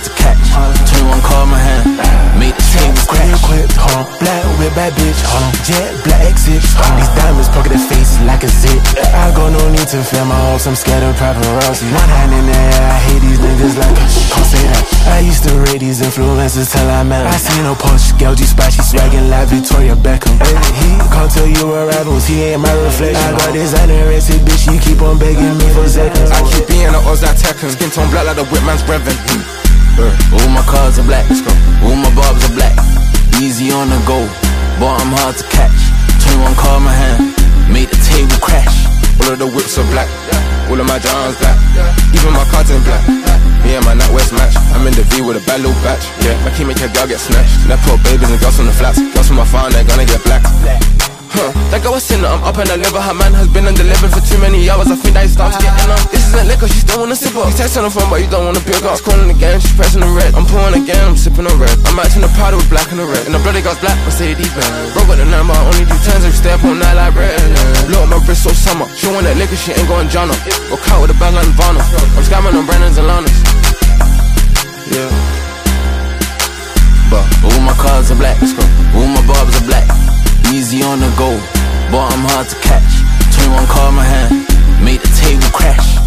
to catch. 21 call my hand, made the table crash. Equipped, hold on, black with bad bitch, hold on, jet black exit. These diamonds poke their faces like a zit. I go, no need to film my hopes, I'm scared of paparazzi. One hand in the air, I hate these niggas like a can't say that. I used to rate these influencers till I met 'em. I seen no post, girl G spot, she swaggin' like Victoria Beckham. He can't tell you we're rivals, he ain't my reflection. I got this anorexic bitch, she keep on begging me for seconds. I keep being the odds like Tekken, skin tone black like the whipman's brevin. All my cars are black, all my barbs are black. Easy on the go, bottom hard to catch. 21 call my hand, made the table crash. All of the whips are black, all of my Johns black, even my cards in black. Me and my NatWest match, I'm in the V with a bad little batch. Yeah, I keep making a girl get snatched. Now put babies and girls on the flats, girls from my phone, they're gonna get black. That girl was sinner, I'm up and deliver. Her man has been undelivered for too many hours. I think that he starts getting on. This isn't liquor, she still wanna sip up. He's texting on the phone, but you don't wanna pick up. She's calling again, she's pressing the red. I'm pouring again, I'm sipping on red. I'm matching the powder with black and the red. And the bloody girl's black, Mercedes Benz. Broke with the number, I only do turns if you stay up all night like bread. Blow up my wrist so summer. She want that liquor, she ain't going John up. Walk out with a bag like Nirvana. I'm scamming on Brennan's and Lanas. Yeah. But all my cars are black, all my barbs are black. Easy on the go, bottom hard to catch. 21 call my hand, made the table crash.